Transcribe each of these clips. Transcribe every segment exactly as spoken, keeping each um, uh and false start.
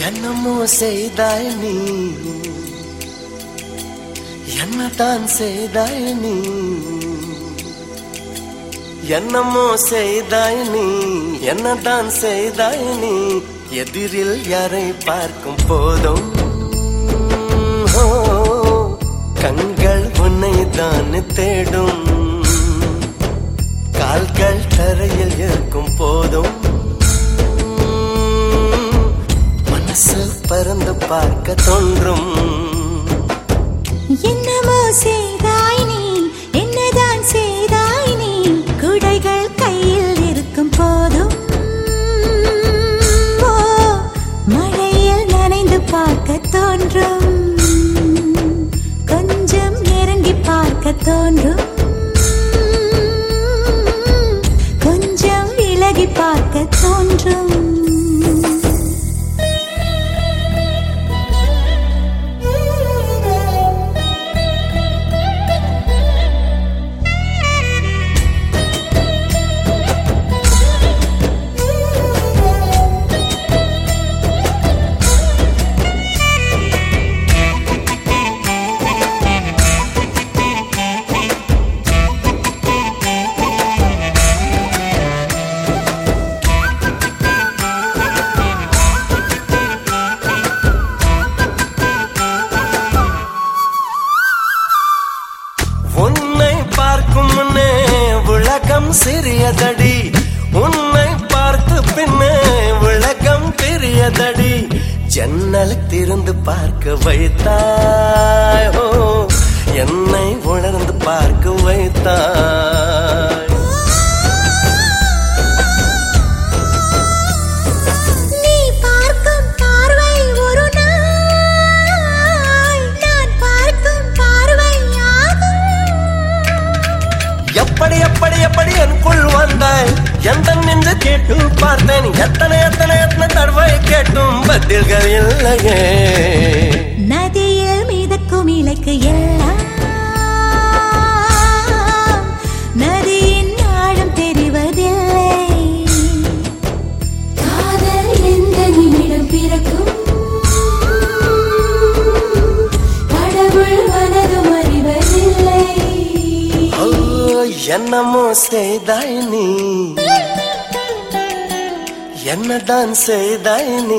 என்னமோ செய்தாய் நீ, என்னதான் செய்தாய் நீ, என்னமோ செய்தாய் நீ, என்னதான் செய்தாய் நீ. எதிரில் யாரை பார்க்கும் போதும் கண்கள் உன்னை தான் தேடும். கால்கள் தரையில் இருக்கும் போதும் மனசு பறந்து பார்க்க தோன்றும். என்னமோ செய்தாய் நீ, என்னதான் செய்தாய் நீ. குடைகள் கையில் இருக்கும் போதும் மழையில் நனைந்து பார்க்க தோன்றும். கொஞ்சம் நெருங்கி பார்க்க தோன்றும், கொஞ்சம் விலகி பார்க்க தோன்றும். சிறியதடி உன்னை பார்த்து பின்னே விளக்கம் பெரியதடி. ஜன்னல் திறந்து பார்க்க வைத்தாய், ஓ என்னை உணர்ந்து பார்க்க வைத்தாய். எப்படி எப்படி எப்படி எனக்குள் வந்தாய், எந்த நின்று கேட்டு பார்த்தேன். எத்தனை எத்தனை எத்தனை தடவை கேட்டும் பதில்கள் இல்லையே. நதியில் மிதக்கும் இலைக்கு எல்லாம் நதியின் ஆழம் தெரிவதில்லை. காதல் எந்த நிமிடம் பிறக்கும் கடவுள் மனதும் அறிவதில்லை. என்னமோ செய்தாய் நீ, என்னதான் செய்தாய் நீ.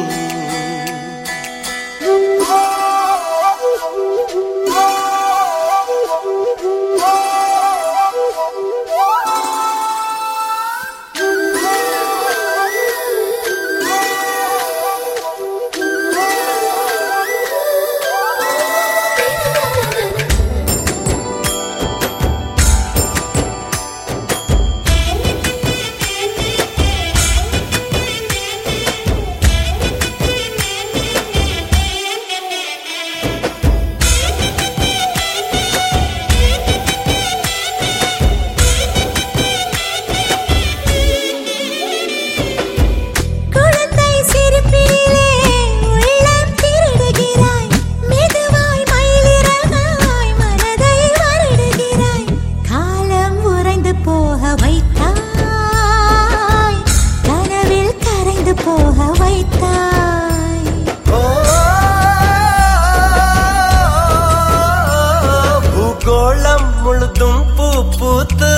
பூகோளம் முழுதும் பூ பூத்து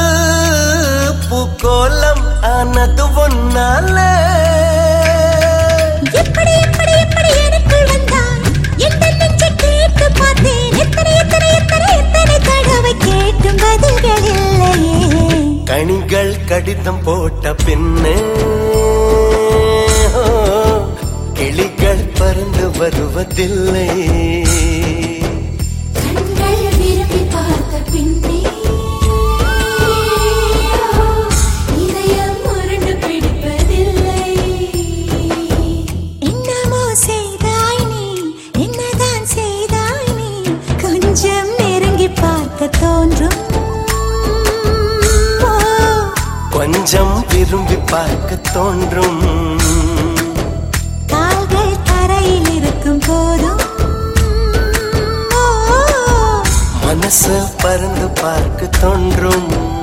பூகோளம் ஆனது ஒன்னால. எப்படி எப்படி எப்படி எனக்குள் வந்தாய், எந்த நெஞ்சை கேட்டு பார்த்தேன். எத்தனை எத்தனை எத்தனை எத்தனை தடவை கேட்டும் பதில்கள் இல்லையே. கனிகள் கடிதம் போட்ட பின்னே கிளிகள் பறந்து வருவதில்லை. கண்கள் விரும்பி பார்த்த பின்னே இதயம் முரண்டு பிடிப்பதில்லை. என்னமோ செய்தாய் நீ, என்னதான் செய்தாய் நீ. கொஞ்சம் நெருங்கி பார்க்க தோன்றும், கொஞ்சம் விரும்பி பார்க்க தோன்றும். கால்கள் தரையில் இருக்கும் போதும் மனசு பறந்து பார்க்க தோன்றும்.